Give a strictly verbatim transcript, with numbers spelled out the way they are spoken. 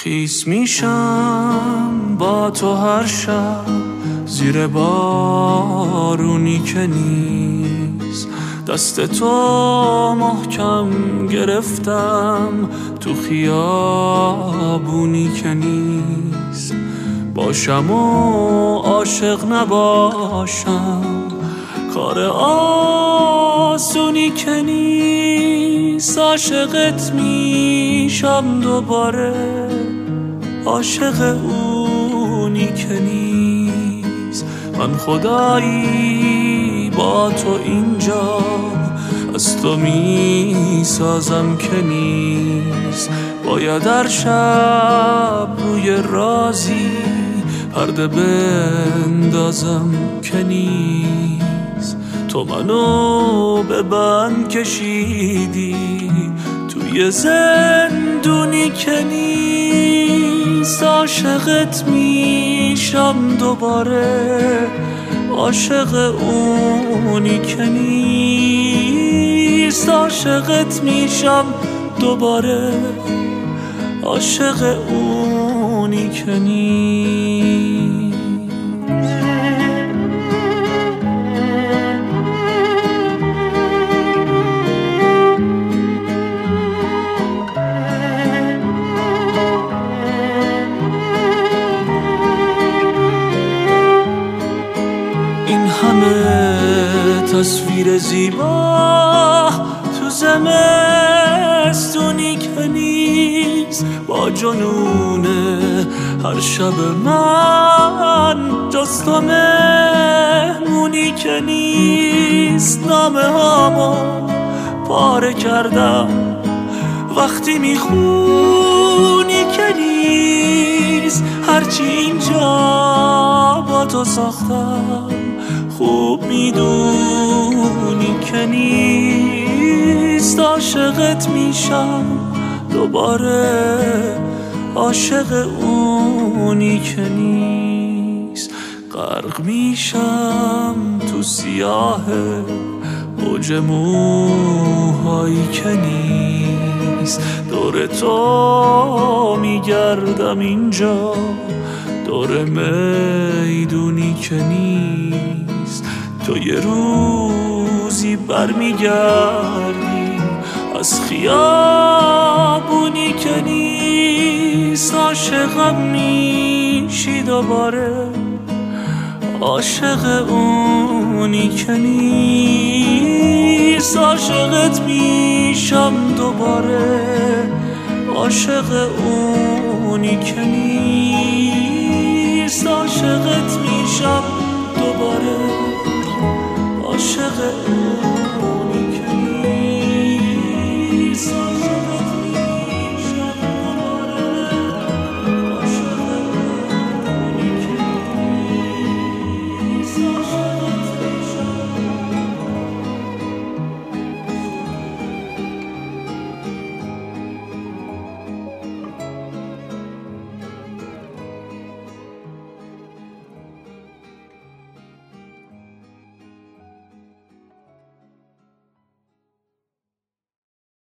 خیس میشم با تو هر شب زیر بارونی که نیست، دست تو محکم گرفتم تو خیابونی که نیست. باشم و عاشق نباشم کار آسونی که نیست. عاشقت میشم دوباره، عاشق اونی که نیست. من خدایی با تو اینجا از تو میسازم که نیست. باید هر شب روی رازی پرده بندازم که نیست. تو منو به بند کشیدی توی زندونی که نیست. عاشقت میشم دوباره، عاشق اونی که نیست. عاشقت میشم دوباره، عاشق اونی که نیست. این همه تصویر زیبا تو زمستونی که نیست. با جنون هر شب من جز تو مهمونی که نیست. نامه هامو پاره کردم وقتی میخونی که نیست. هرچی اینجا با تو ساختم خوب میدونی که نیست. عاشقت میشم دوباره، عاشق اونی که نیست. غرق میشم تو سیاه اوج موهایی که نیست. دور تو میگردم اینجا، دور میدونی که نیست. تو یه روزی برمیگردی از خیابونی که نیست. عاشقم میشی دوباره، عاشق اونی که نیست. عاشقت میشم دوباره، عاشق اونی که نیست. عاشقت میشم دوباره، عاشق اونی